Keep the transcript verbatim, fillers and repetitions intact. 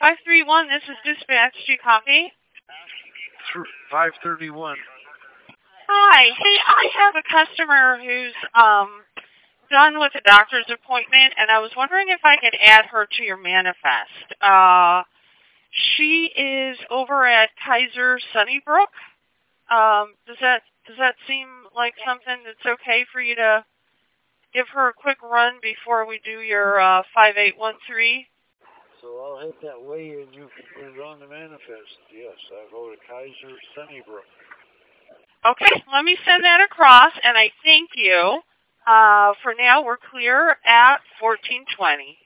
five three one, this is dispatch. Do you copy? five thirty-one. Hi. Hey, I have a customer who's um done with a doctor's appointment, and I was wondering if I could add her to your manifest. Uh, she is over at Kaiser Sunnybrook. Um, does that does that seem like something that's okay for you to give her a quick run before we do your uh, five eight one three? So I'll head that way and you can run the manifest. Yes, I go to Kaiser Sunnybrook. Okay, let me send that across, and I thank you. Uh, for now, we're clear at fourteen twenty.